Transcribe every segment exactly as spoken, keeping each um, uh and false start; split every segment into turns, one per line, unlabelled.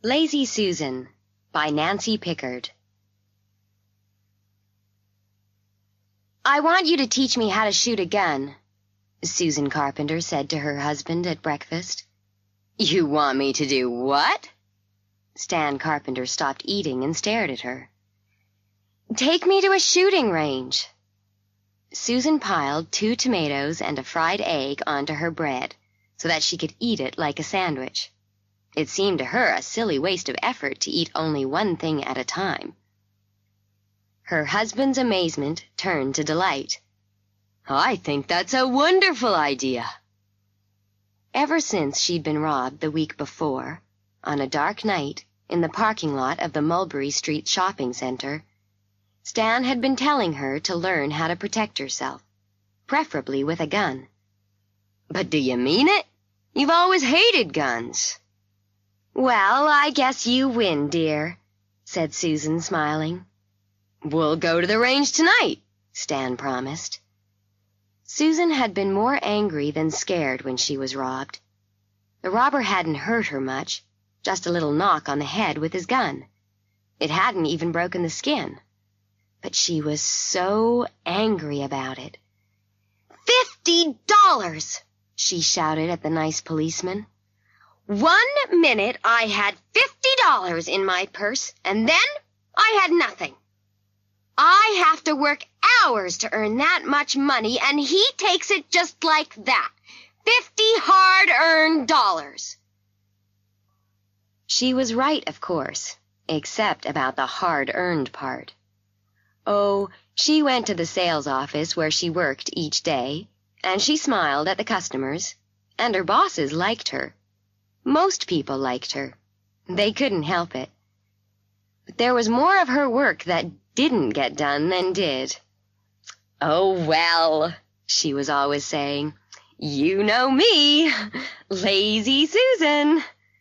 Lazy Susan by Nancy Pickard. I want you to teach me how to shoot a gun, Susan Carpenter said to her husband at breakfast. You want me to do what? Stan Carpenter stopped eating and stared at her. Take me to a shooting range. Susan piled two tomatoes and a fried egg onto her bread so that she could eat it like a sandwich. It seemed to her a silly waste of effort to eat only one thing at a time. Her husband's amazement turned to delight. I think that's a wonderful idea. Ever since she'd been robbed the week before, on a dark night in the parking lot of the Mulberry Street Shopping Center, Stan had been telling her to learn how to protect herself, preferably with a gun. But do you mean it? You've always hated guns. Well, I guess you win, dear, said Susan, smiling. We'll go to the range tonight, Stan promised. Susan had been more angry than scared when she was robbed. The robber hadn't hurt her much, just a little knock on the head with his gun. It hadn't even broken the skin. But she was so angry about it. Fifty dollars! She shouted at the nice policeman. One minute I had fifty dollars in my purse, and then I had nothing. I have to work hours to earn that much money, and he takes it just like that. Fifty hard-earned dollars. She was right, of course, except about the hard-earned part. Oh, she went to the sales office where she worked each day, and she smiled at the customers, and her bosses liked her. Most people liked her. They couldn't help it. But there was more of her work that didn't get done than did. Oh, well, she was always saying, you know me, Lazy Susan.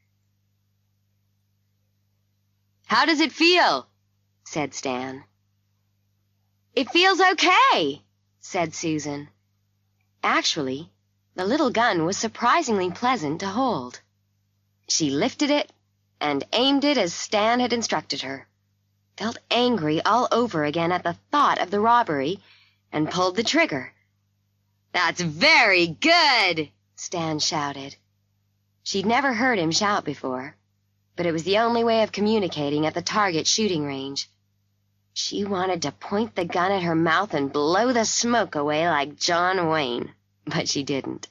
How does it feel? Said Stan. It feels okay, said Susan. Actually, the little gun was surprisingly pleasant to hold. She lifted it and aimed it as Stan had instructed her, felt angry all over again at the thought of the robbery, and pulled the trigger. That's very good, Stan shouted. She'd never heard him shout before, but it was the only way of communicating at the target shooting range. She wanted to point the gun at her mouth and blow the smoke away like John Wayne, but she didn't.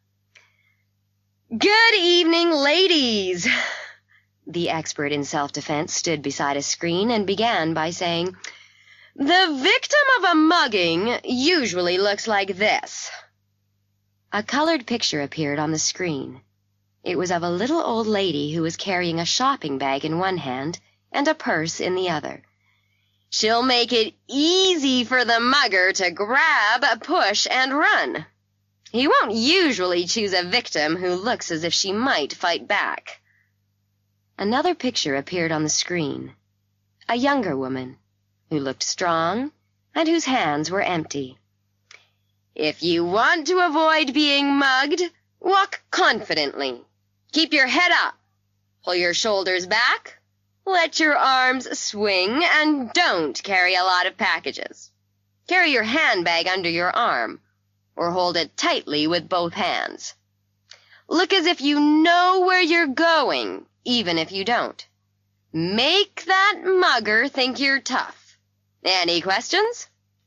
Good evening, ladies. The expert in self-defense stood beside a screen and began by saying, the victim of a mugging usually looks like this. A colored picture appeared on the screen. It was of a little old lady who was carrying a shopping bag in one hand and a purse in the other. She'll make it easy for the mugger to grab, push, and run. He won't usually choose a victim who looks as if she might fight back. Another picture appeared on the screen. A younger woman, who looked strong and whose hands were empty. If you want to avoid being mugged, walk confidently. Keep your head up. Pull your shoulders back. Let your arms swing, and don't carry a lot of packages. Carry your handbag under your arm, or hold it tightly with both hands. Look as if you know where you're going, even if you don't. Make that mugger think you're tough. Any questions?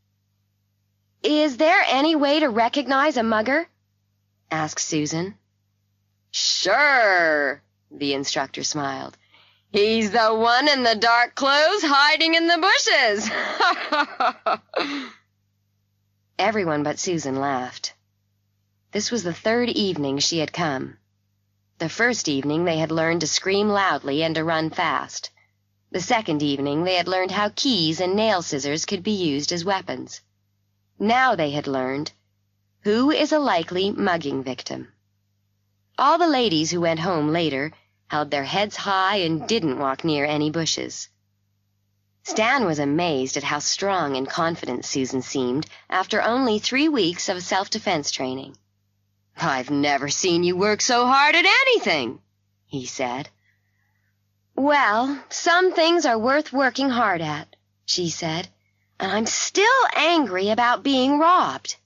Is there any way to recognize a mugger? Asked Susan. Sure, the instructor smiled. He's the one in the dark clothes hiding in the bushes. Everyone but Susan laughed. This was the third evening she had come. The first evening they had learned to scream loudly and to run fast. The second evening they had learned how keys and nail scissors could be used as weapons. Now they had learned, who is a likely mugging victim? All the ladies who went home later held their heads high and didn't walk near any bushes. Stan was amazed at how strong and confident Susan seemed after only three weeks of self-defense training. I've never seen you work so hard at anything, he said. "Well, some things are worth working hard at," she said, "and I'm still angry about being robbed."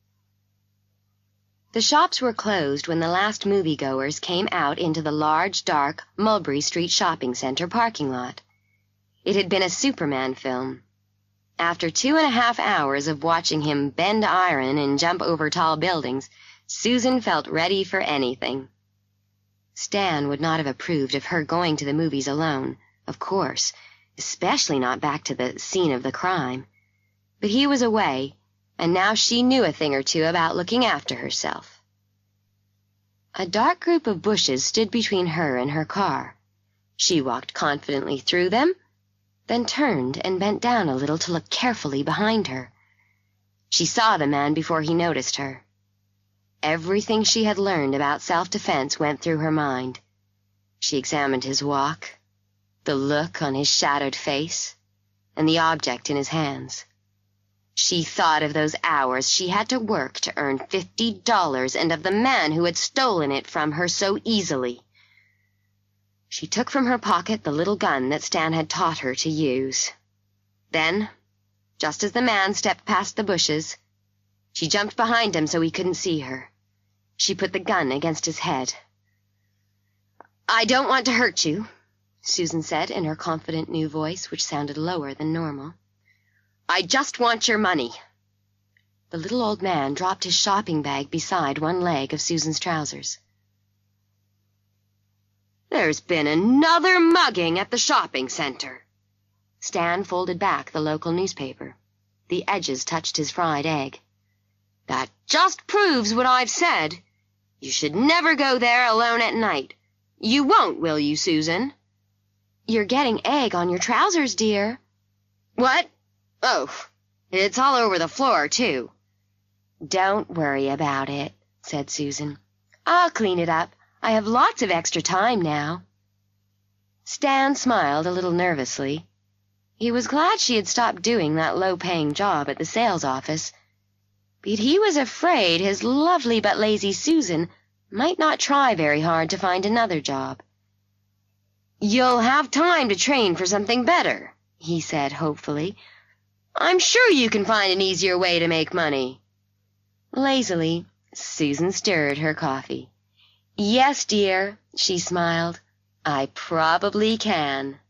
The shops were closed when the last moviegoers came out into the large, dark Mulberry Street shopping center parking lot. It had been a Superman film. After two and a half hours of watching him bend iron and jump over tall buildings, Susan felt ready for anything. Stan would not have approved of her going to the movies alone, of course, especially not back to the scene of the crime. But he was away, and now she knew a thing or two about looking after herself. A dark group of bushes stood between her and her car. She walked confidently through them, then turned and bent down a little to look carefully behind her. She saw the man before he noticed her. Everything she had learned about self-defense went through her mind. She examined his walk, the look on his shadowed face, and the object in his hands. She thought of those hours she had to work to earn fifty dollars and of the man who had stolen it from her so easily. She took from her pocket the little gun that Stan had taught her to use. Then, just as the man stepped past the bushes, she jumped behind him so he couldn't see her. She put the gun against his head. "I don't want to hurt you," Susan said in her confident new voice, which sounded lower than normal. "I just want your money." The little old man dropped his shopping bag beside one leg of Susan's trousers. "There's been another mugging at the shopping center." Stan folded back the local newspaper. The edges touched his fried egg. "That just proves what I've said. You should never go there alone at night. You won't, will you, Susan?" "You're getting egg on your trousers, dear." "What? Oh, it's all over the floor, too." "Don't worry about it," said Susan. "I'll clean it up. I have lots of extra time now." Stan smiled a little nervously. He was glad she had stopped doing that low-paying job at the sales office, but he was afraid his lovely but lazy Susan might not try very hard to find another job. "You'll have time to train for something better," he said hopefully. "I'm sure you can find an easier way to make money." Lazily, Susan stirred her coffee. "Yes, dear," she smiled. "I probably can."